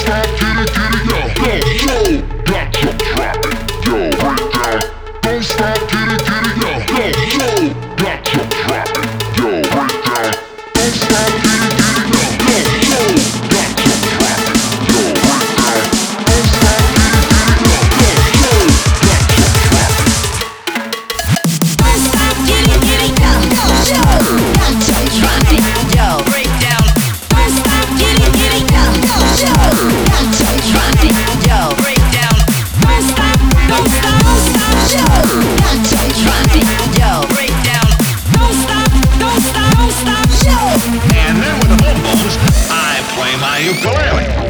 stop, get it, yo, yo, got to drop it, yo, break down. Don't stop, get it, yo, yo, got to drop it, yo, break down. Don't stop, get it, yo, yo, got to drop it, yo, break down. Don't stop, get it, yo, yo, got to drop it. Don't stop, get it, yo, yo, got to drop it, yo, break down. Don't stop, get it, yo, yo, got to drop it, yo, break down. Don't stop, don't stop, yo, got to drop it, yo, break down. Don't stop, don't stop, yo. And then with the vocals, I play my ukulele.